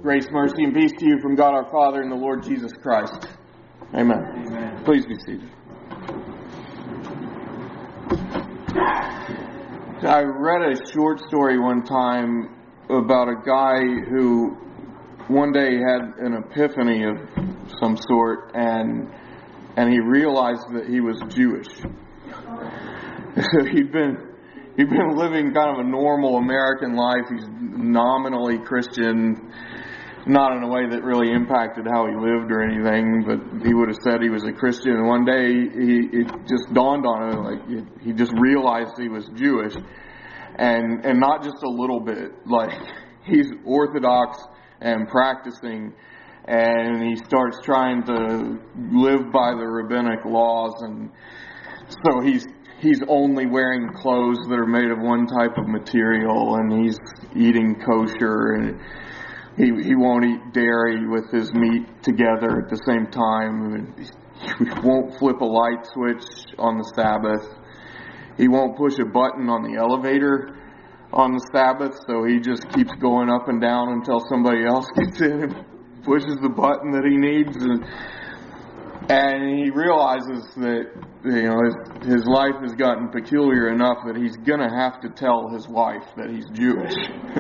Grace, mercy, and peace to you from God our Father and the Lord Jesus Christ. Amen. Amen. Please be seated. I read a short story one time about a guy who one day had an epiphany of some sort, and he realized that he was Jewish. So he'd been living kind of a normal American life. He's nominally Christian, not in a way that really impacted how he lived or anything, but he would have said he was a Christian. And one day it just dawned on him, like he just realized he was Jewish, and not just a little bit. Like, he's Orthodox and practicing, and he starts trying to live by the rabbinic laws, and so he's only wearing clothes that are made of one type of material, and he's eating kosher, and he won't eat dairy with his meat together at the same time. He won't flip a light switch on the Sabbath. He won't push a button on the elevator on the Sabbath, so he just keeps going up and down until somebody else gets in and pushes the button that he needs. And he realizes that, his life has gotten peculiar enough that he's going to have to tell his wife that he's Jewish.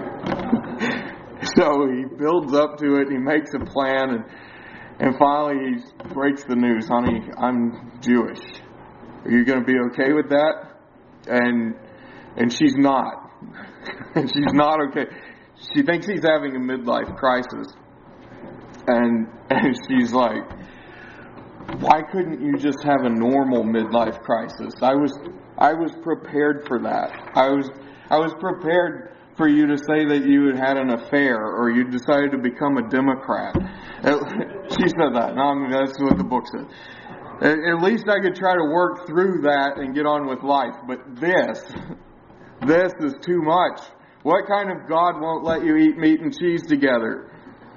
So he builds up to it, and he makes a plan, and finally he breaks the news. Honey, I'm Jewish. Are you going to be okay with that? And she's not. And she's not okay. She thinks he's having a midlife crisis. And she's like, why couldn't you just have a normal midlife crisis? I was prepared for that. I was prepared for you to say that you had had an affair, or you decided to become a Democrat. She said that. No, that's what the book said. At least I could try to work through that and get on with life. But this is too much. What kind of God won't let you eat meat and cheese together?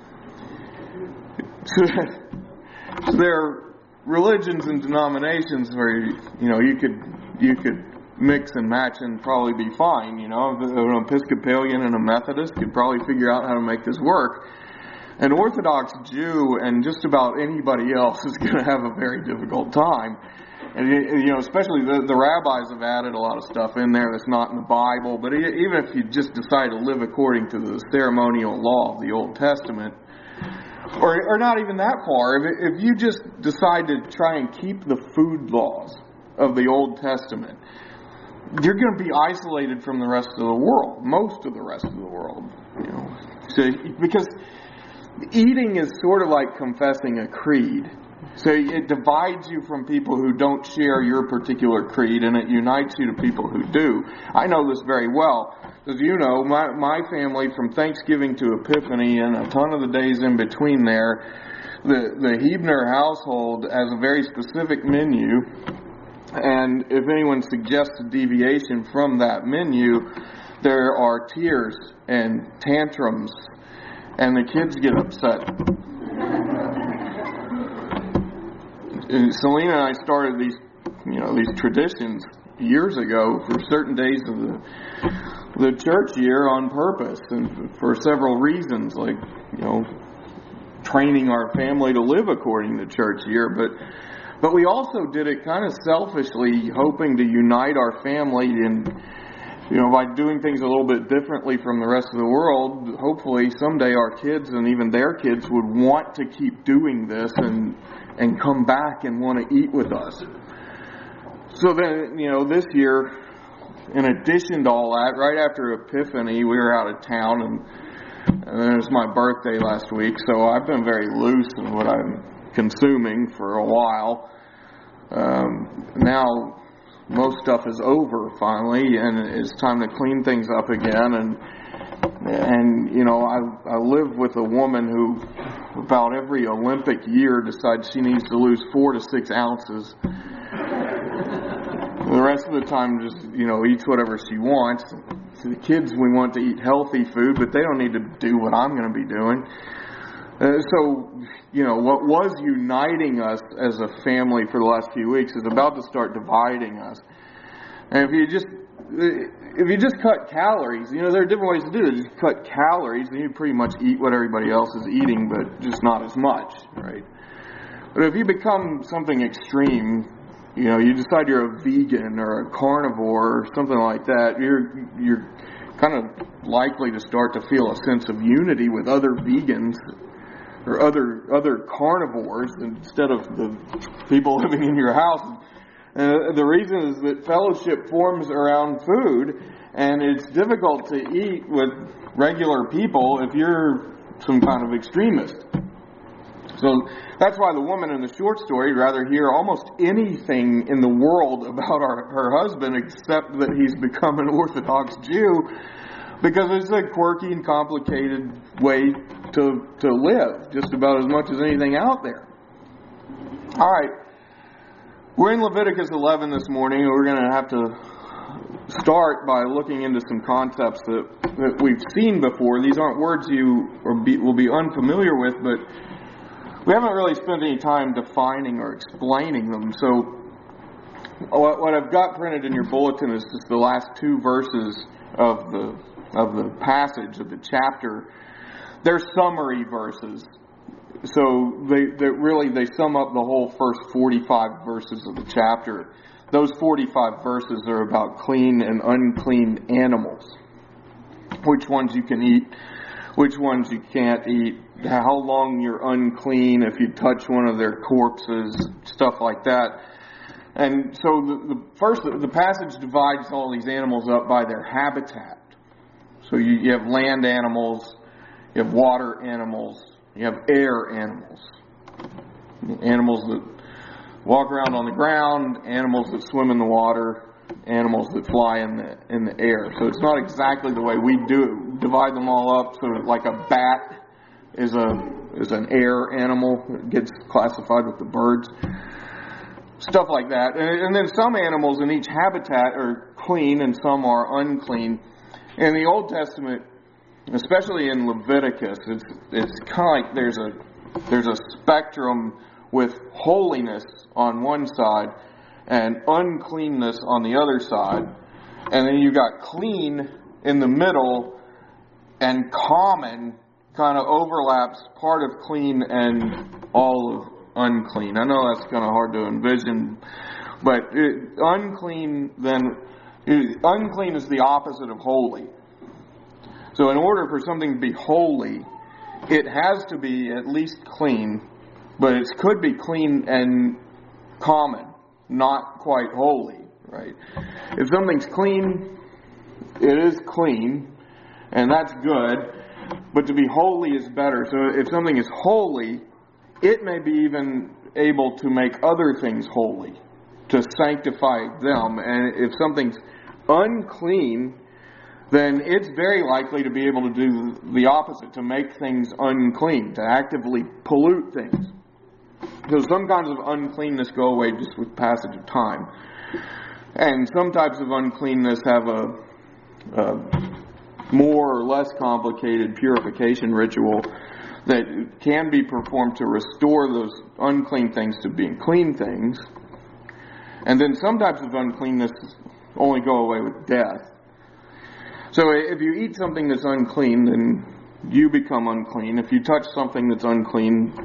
So there are religions and denominations where you could mix and match and probably be fine. An Episcopalian and a Methodist could probably figure out how to make this work. An Orthodox Jew and just about anybody else is going to have a very difficult time. And, especially the rabbis have added a lot of stuff in there that's not in the Bible. But even if you just decide to live according to the ceremonial law of the Old Testament, or not even that far, if you just decide to try and keep the food laws of the Old Testament, you're going to be isolated from the rest of the world, most of the rest of the world. So, because eating is sort of like confessing a creed. So it divides you from people who don't share your particular creed, and it unites you to people who do. I know this very well. As you know, my family, from Thanksgiving to Epiphany and a ton of the days in between there, the Hebner household has a very specific menu, and if anyone suggests a deviation from that menu, there are tears and tantrums, and the kids get upset. And Selena and I started these traditions years ago for certain days of the church year on purpose, and for several reasons, like training our family to live according to church year. But we also did it kind of selfishly, hoping to unite our family, and by doing things a little bit differently from the rest of the world. Hopefully someday our kids and even their kids would want to keep doing this and come back and want to eat with us. So then, this year, in addition to all that, right after Epiphany, we were out of town, and then it was my birthday last week, so I've been very loose in what I'm consuming for a while. Now, most stuff is over finally, and it's time to clean things up again, and I live with a woman who about every Olympic year decides she needs to lose 4 to 6 ounces. The rest of the time just, eats whatever she wants. So the kids, we want to eat healthy food, but they don't need to do what I'm going to be doing. So, what was uniting us as a family for the last few weeks is about to start dividing us. And if you just if you just cut calories, there are different ways to do it. Just cut calories, and you pretty much eat what everybody else is eating, but just not as much, right? But if you become something extreme, you decide you're a vegan or a carnivore or something like that, you're kind of likely to start to feel a sense of unity with other vegans or other carnivores instead of the people living in your house. The reason is that fellowship forms around food, and it's difficult to eat with regular people if you're some kind of extremist. So that's why the woman in the short story would rather hear almost anything in the world about her husband except that he's become an Orthodox Jew, because it's a quirky and complicated way to live, just about as much as anything out there. All right. We're in Leviticus 11 this morning, and we're going to have to start by looking into some concepts that we've seen before. These aren't words you will be unfamiliar with, but we haven't really spent any time defining or explaining them. So what I've got printed in your bulletin is just the last two verses of the passage of the chapter. They're summary verses. So they sum up the whole first 45 verses of the chapter. Those 45 verses are about clean and unclean animals. Which ones you can eat, which ones you can't eat, how long you're unclean if you touch one of their corpses, stuff like that. And so the passage divides all these animals up by their habitat. So you have land animals, you have water animals, you have air animals. Animals that walk around on the ground, animals that swim in the water, animals that fly in the air. So it's not exactly the way we divide them all up. So like a bat is an air animal. It gets classified with the birds. Stuff like that. And then some animals in each habitat are clean and some are unclean. In the Old Testament, especially in Leviticus, it's kind of like there's a spectrum with holiness on one side and uncleanness on the other side. And then you've got clean in the middle, and common kind of overlaps part of clean and all of unclean. I know that's kind of hard to envision, but unclean is the opposite of holy. So in order for something to be holy, it has to be at least clean, but it could be clean and common, not quite holy, right? If something's clean, it is clean, and that's good, but to be holy is better. So if something is holy, it may be even able to make other things holy, to sanctify them. And if something's unclean, then it's very likely to be able to do the opposite, to make things unclean, to actively pollute things. So some kinds of uncleanness go away just with passage of time. And some types of uncleanness have a more or less complicated purification ritual that can be performed to restore those unclean things to being clean things. And then some types of uncleanness only go away with death. So if you eat something that's unclean, then you become unclean. If you touch something that's unclean,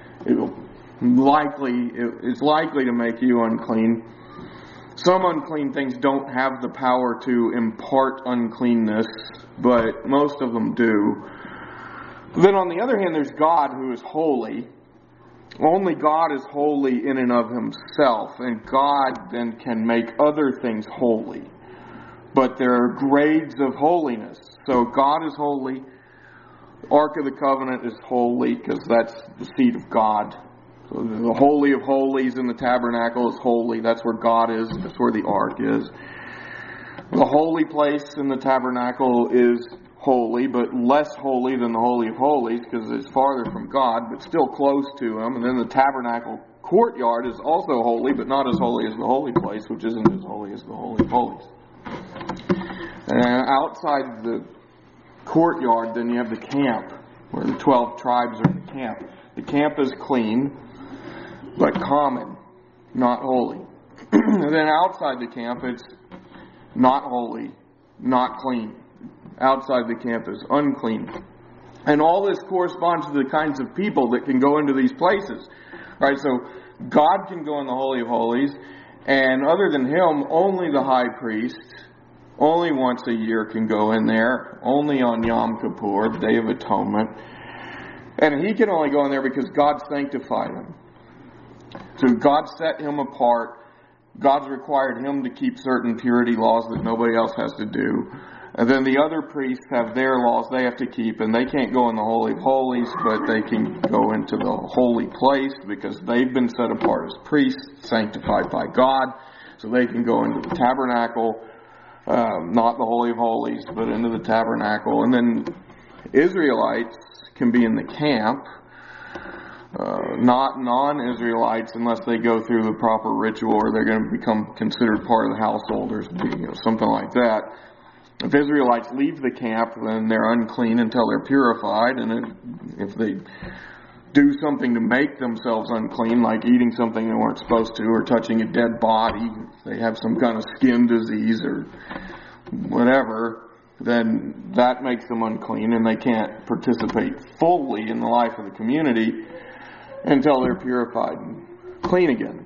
it's likely to make you unclean. Some unclean things don't have the power to impart uncleanness, but most of them do. Then on the other hand, there's God, who is holy. Only God is holy in and of himself, and God then can make other things holy. But there are grades of holiness. So God is holy. Ark of the Covenant is holy because that's the seat of God. So the Holy of Holies in the tabernacle is holy. That's where God is. That's where the Ark is. The holy place in the tabernacle is holy, but less holy than the Holy of Holies because it's farther from God, but still close to Him. And then the tabernacle courtyard is also holy, but not as holy as the holy place, which isn't as holy as the Holy of Holies. And outside the courtyard, then you have the camp, where the 12 tribes are in the camp. The camp is clean, but common, not holy. And then outside the camp, it's not holy, not clean. Outside the camp is unclean. And all this corresponds to the kinds of people that can go into these places. Right? So God can go in the Holy of Holies, and other than Him, only the high priest, only once a year can go in there, only on Yom Kippur, the Day of Atonement. And he can only go in there because God sanctified him. So God set him apart. God's required him to keep certain purity laws that nobody else has to do. And then the other priests have their laws they have to keep, and they can't go in the Holy of Holies, but they can go into the holy place because they've been set apart as priests, sanctified by God. So they can go into the tabernacle, not the Holy of Holies, but into the tabernacle. And then Israelites can be in the camp, not non-Israelites unless they go through the proper ritual or they're going to become considered part of the household or something like that. If Israelites leave the camp, then they're unclean until they're purified, and if they do something to make themselves unclean, like eating something they weren't supposed to, or touching a dead body, if they have some kind of skin disease or whatever, then that makes them unclean, and they can't participate fully in the life of the community until they're purified and clean again.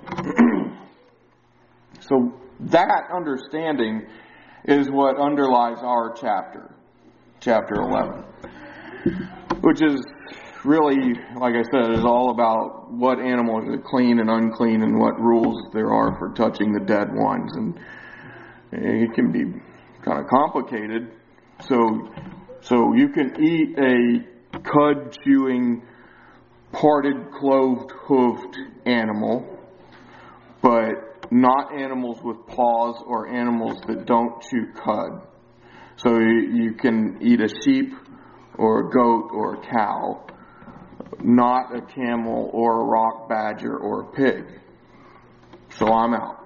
So that understanding is what underlies our chapter 11, which is really, like I said, is all about what animals are clean and unclean and what rules there are for touching the dead ones. And it can be kind of complicated. So you can eat a cud-chewing, parted, cloved, hoofed animal, but not animals with paws or animals that don't chew cud. So you can eat a sheep or a goat or a cow, not a camel or a rock badger or a pig. So I'm out.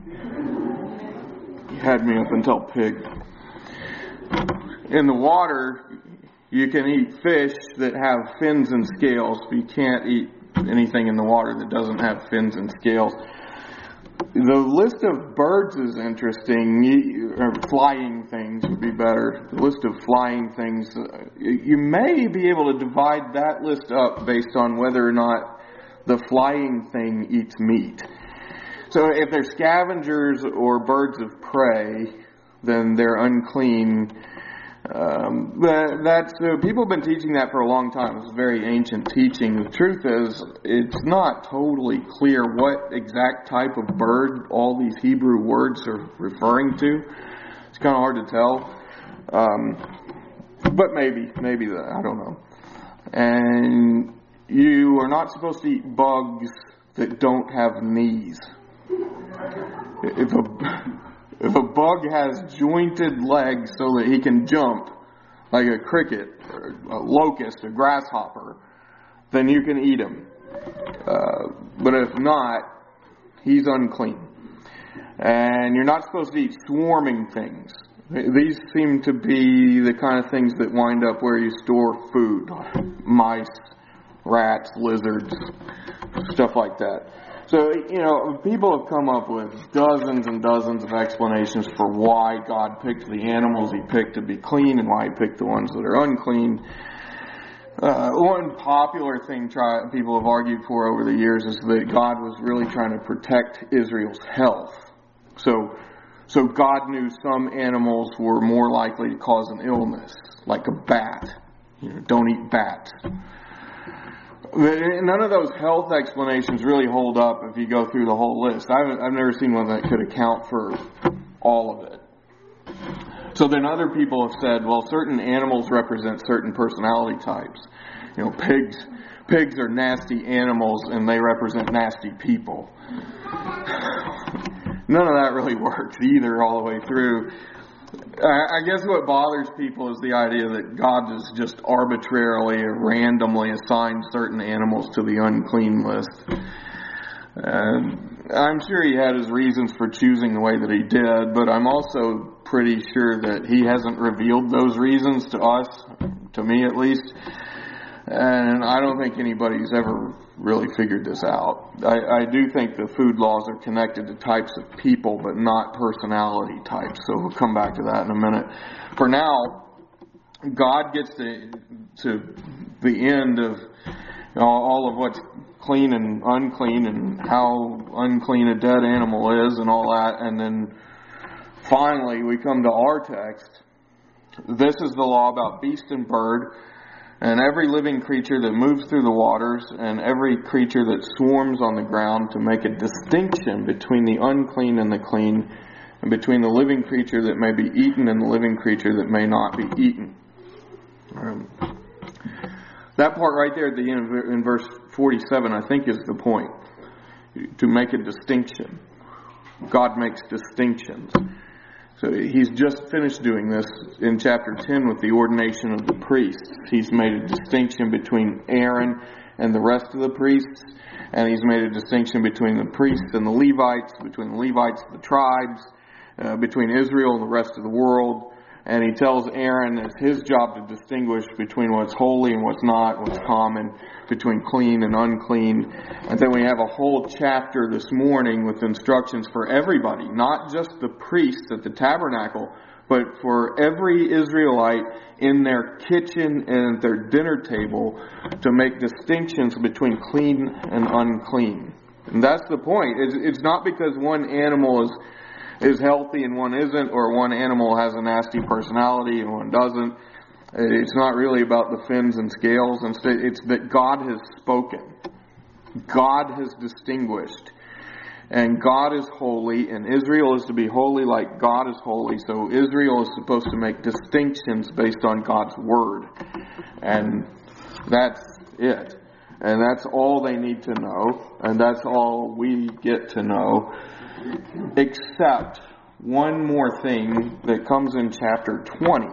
You had me up until pig. In the water, you can eat fish that have fins and scales, but you can't eat anything in the water that doesn't have fins and scales. The list of birds is interesting, or flying things would be better. The list of flying things, you may be able to divide that list up based on whether or not the flying thing eats meat. So if they're scavengers or birds of prey, then they're unclean. People have been teaching that for a long time. It's very ancient teaching. The truth is, it's not totally clear what exact type of bird all these Hebrew words are referring to. It's kind of hard to tell. But maybe that, I don't know. And you are not supposed to eat bugs that don't have knees. If a bug has jointed legs so that he can jump, like a cricket, or a locust, a grasshopper, then you can eat him. But if not, he's unclean. And you're not supposed to eat swarming things. These seem to be the kind of things that wind up where you store food. Mice, rats, lizards, stuff like that. So, people have come up with dozens and dozens of explanations for why God picked the animals He picked to be clean and why He picked the ones that are unclean. One popular thing people have argued for over the years is that God was really trying to protect Israel's health. So God knew some animals were more likely to cause an illness, like a bat. Don't eat bats. None of those health explanations really hold up if you go through the whole list. I've never seen one that could account for all of it. So then other people have said, well, certain animals represent certain personality types. Pigs are nasty animals and they represent nasty people. None of that really works either all the way through. I guess what bothers people is the idea that God has just arbitrarily or randomly assigned certain animals to the unclean list. I'm sure He had His reasons for choosing the way that He did, but I'm also pretty sure that He hasn't revealed those reasons to us, to me at least. And I don't think anybody's ever really figured this out. I do think the food laws are connected to types of people, but not personality types. So we'll come back to that in a minute. For now, God gets to the end of all of what's clean and unclean and how unclean a dead animal is and all that. And then finally we come to our text. This is the law about beast and bird, and every living creature that moves through the waters, and every creature that swarms on the ground, to make a distinction between the unclean and the clean, and between the living creature that may be eaten and the living creature that may not be eaten. That part right there at the end, in verse 47, I think is the point. To make a distinction. God makes distinctions. So he's just finished doing this in chapter 10 with the ordination of the priests. He's made a distinction between Aaron and the rest of the priests, and he's made a distinction between the priests and the Levites, between the Levites and the tribes, between Israel and the rest of the world. And he tells Aaron it's his job to distinguish between what's holy and what's not, what's common, between clean and unclean. And then we have a whole chapter this morning with instructions for everybody, not just the priests at the tabernacle, but for every Israelite in their kitchen and at their dinner table to make distinctions between clean and unclean. And that's the point. It's not because one animal is healthy and one isn't, or one animal has a nasty personality and one doesn't. It's not really about the fins and scales. Instead, it's that God has spoken. God has distinguished. And God is holy, and Israel is to be holy like God is holy. So Israel is supposed to make distinctions based on God's word. And that's it. And that's all they need to know. And that's all we get to know. Except one more thing that comes in chapter 20.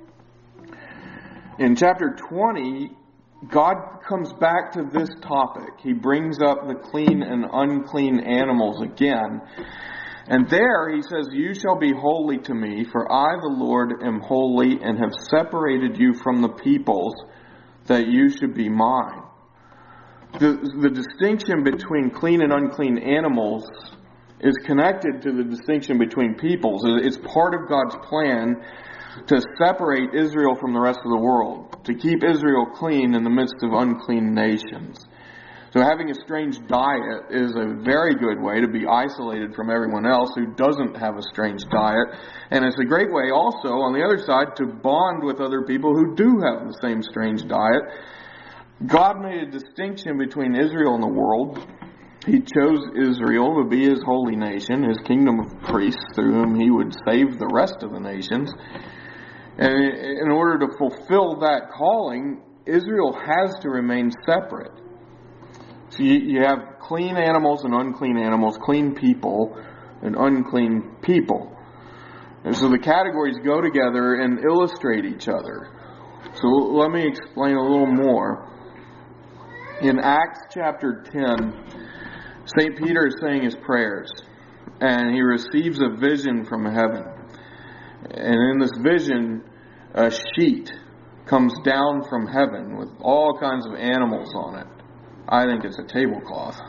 In chapter 20, God comes back to this topic. He brings up the clean and unclean animals again. And there he says, "You shall be holy to me, for I, the Lord, am holy and have separated you from the peoples, that you should be mine." The distinction between clean and unclean animals is connected to the distinction between peoples. It's part of God's plan to separate Israel from the rest of the world, to keep Israel clean in the midst of unclean nations. So having a strange diet is a very good way to be isolated from everyone else who doesn't have a strange diet. And it's a great way also, on the other side, to bond with other people who do have the same strange diet. God made a distinction between Israel and the world. He chose Israel to be His holy nation, His kingdom of priests, through whom He would save the rest of the nations. And in order to fulfill that calling, Israel has to remain separate. So you have clean animals and unclean animals, clean people and unclean people. And so the categories go together and illustrate each other. So let me explain a little more. In Acts chapter 10, St. Peter is saying his prayers, and he receives a vision from heaven. And in this vision, a sheet comes down from heaven with all kinds of animals on it. I think it's a tablecloth.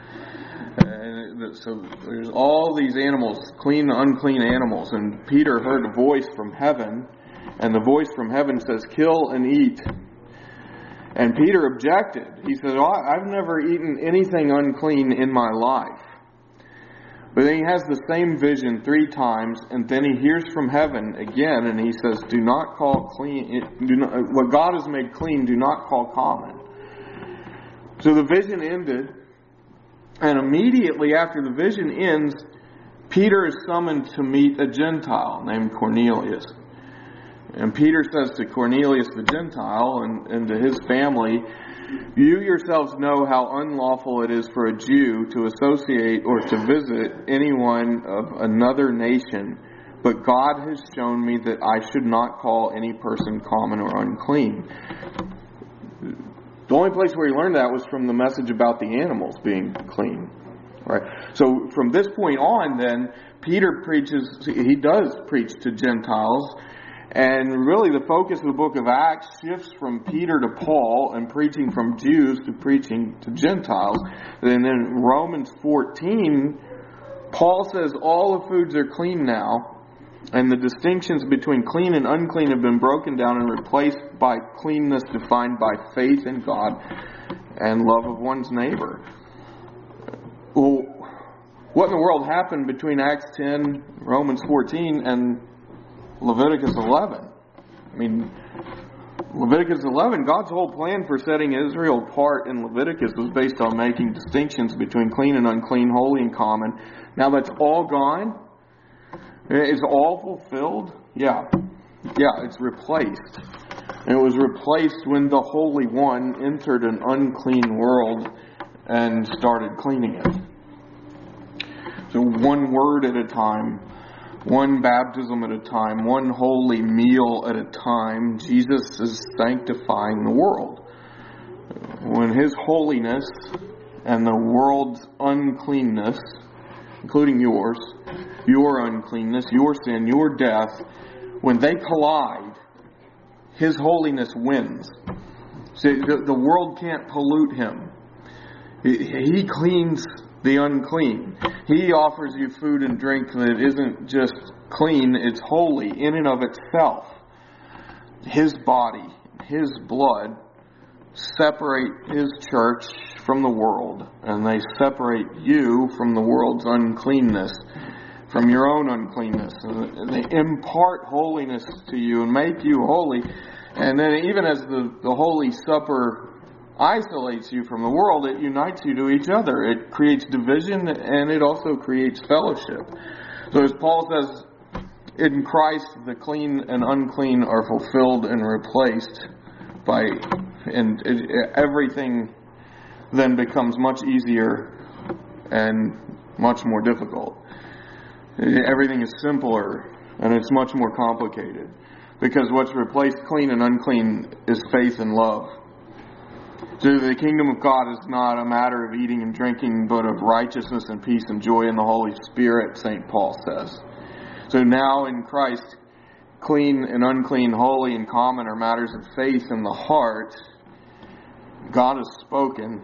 So there's all these animals, clean and unclean animals. And Peter heard a voice from heaven, and the voice from heaven says, "Kill and eat." And Peter objected. He said, "I've never eaten anything unclean in my life." But then he has the same vision 3 times, and then he hears from heaven again, and he says, "Do not call clean, what God has made clean, do not call common." So the vision ended, and immediately after the vision ends, Peter is summoned to meet a Gentile named Cornelius. And Peter says to Cornelius the Gentile and to his family, "You yourselves know how unlawful it is for a Jew to associate or to visit anyone of another nation, but God has shown me that I should not call any person common or unclean." The only place where he learned that was from the message about the animals being clean. Right? So from this point on, then, Peter preaches, he does preach to Gentiles, And really the focus of the book of Acts shifts from Peter to Paul and preaching from Jews to preaching to Gentiles. And in Romans 14, Paul says all the foods are clean now, and the distinctions between clean and unclean have been broken down and replaced by cleanness defined by faith in God and love of one's neighbor. Well, what in the world happened between Acts 10, Romans 14, and Leviticus 11? I mean, Leviticus 11, God's whole plan for setting Israel apart in Leviticus was based on making distinctions between clean and unclean, holy and common. Now that's all gone. It's all fulfilled. Yeah, it's replaced. And it was replaced when the Holy One entered an unclean world and started cleaning it. So one word at a time, one baptism at a time, one holy meal at a time, Jesus is sanctifying the world. When His holiness and the world's uncleanness, including yours, your uncleanness, your sin, your death, when they collide, His holiness wins. See, the world can't pollute Him. He cleans the unclean. He offers you food and drink that isn't just clean, it's holy in and of itself. His body, His blood separate His church from the world, and they separate you from the world's uncleanness, from your own uncleanness. And they impart holiness to you and make you holy. And then even as the Holy Supper isolates you from the world, it unites you to each other. It creates division, and it also creates fellowship. So as Paul says, in Christ the clean and unclean are fulfilled and replaced and everything then becomes much easier and much more difficult. Everything is simpler and it's much more complicated, because what's replaced clean and unclean is faith and love. So the kingdom of God is not a matter of eating and drinking, but of righteousness and peace and joy in the Holy Spirit, St. Paul says. So now in Christ, clean and unclean, holy and common are matters of faith in the heart. God has spoken.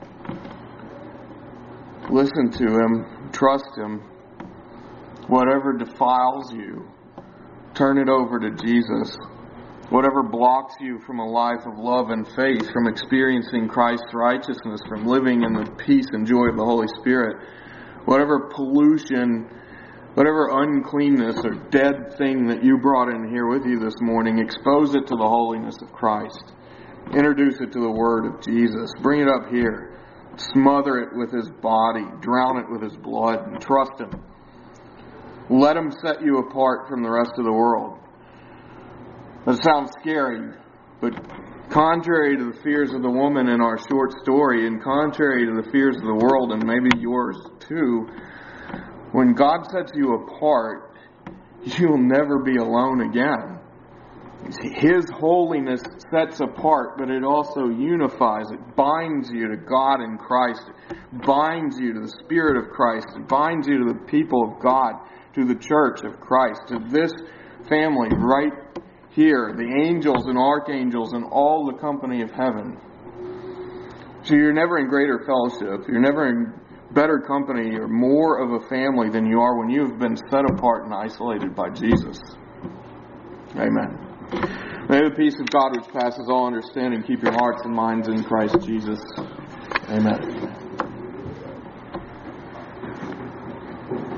Listen to Him. Trust Him. Whatever defiles you, turn it over to Jesus. Whatever blocks you from a life of love and faith, from experiencing Christ's righteousness, from living in the peace and joy of the Holy Spirit, whatever pollution, whatever uncleanness or dead thing that you brought in here with you this morning, expose it to the holiness of Christ. Introduce it to the Word of Jesus. Bring it up here. Smother it with His body. Drown it with His blood. And trust Him. Let Him set you apart from the rest of the world. That sounds scary, but contrary to the fears of the woman in our short story, and contrary to the fears of the world, and maybe yours too, when God sets you apart, you'll never be alone again. His holiness sets apart, but it also unifies. It binds you to God in Christ. It binds you to the Spirit of Christ. It binds you to the people of God, to the church of Christ, to this family right here, the angels and archangels and all the company of heaven. So you're never in greater fellowship. You're never in better company or more of a family than you are when you have been set apart and isolated by Jesus. Amen. May the peace of God which passes all understanding keep your hearts and minds in Christ Jesus. Amen.